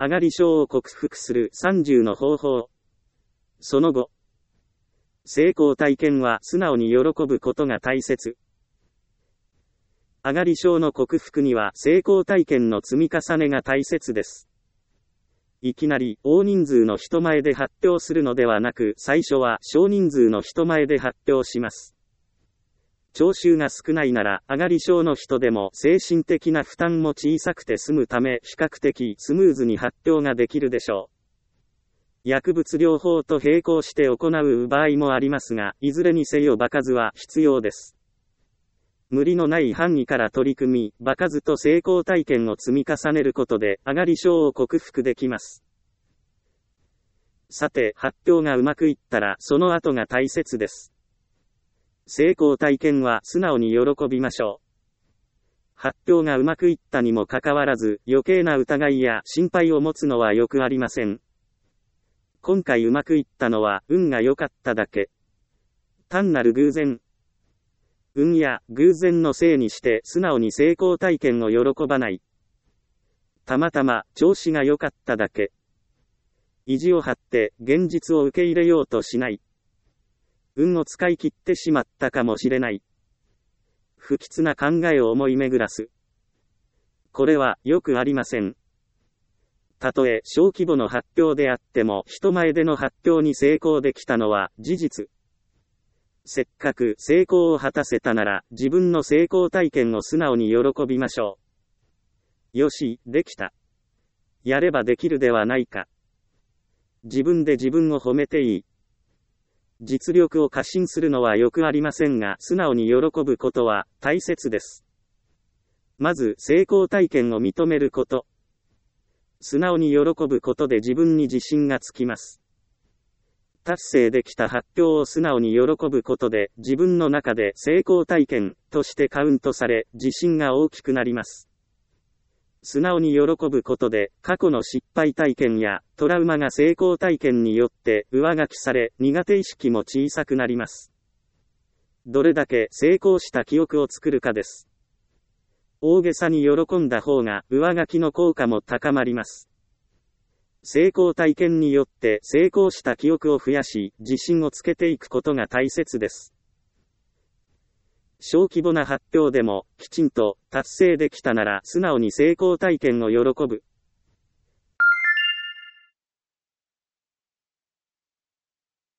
上がり症を克服する30の方法。その後、成功体験は素直に喜ぶことが大切。上がり症の克服には成功体験の積み重ねが大切です。いきなり大人数の人前で発表するのではなく、最初は少人数の人前で発表します。聴衆が少ないなら、上がり症の人でも精神的な負担も小さくて済むため、比較的スムーズに発表ができるでしょう。薬物療法と並行して行う場合もありますが、いずれにせよ場数は必要です。無理のない範囲から取り組み、場数と成功体験を積み重ねることで、上がり症を克服できます。さて、発表がうまくいったら、その後が大切です。成功体験は素直に喜びましょう。発表がうまくいったにもかかわらず、余計な疑いや心配を持つのはよくありません。今回うまくいったのは、運が良かっただけ。単なる偶然。運や偶然のせいにして素直に成功体験を喜ばない。たまたま調子が良かっただけ。意地を張って現実を受け入れようとしない。運を使い切ってしまったかもしれない。不吉な考えを思い巡らす。これはよくありません。たとえ小規模の発表であっても人前での発表に成功できたのは事実。せっかく成功を果たせたなら自分の成功体験を素直に喜びましょう。よし、できた。やればできるではないか。自分で自分を褒めていい。実力を過信するのはよくありませんが、素直に喜ぶことは大切です。まず、成功体験を認めること。素直に喜ぶことで自分に自信がつきます。達成できた発表を素直に喜ぶことで、自分の中で成功体験としてカウントされ、自信が大きくなります。素直に喜ぶことで、過去の失敗体験やトラウマが成功体験によって上書きされ、苦手意識も小さくなります。どれだけ成功した記憶を作るかです。大げさに喜んだ方が上書きの効果も高まります。成功体験によって成功した記憶を増やし、自信をつけていくことが大切です。小規模な発表でも、きちんと達成できたなら素直に成功体験を喜ぶ。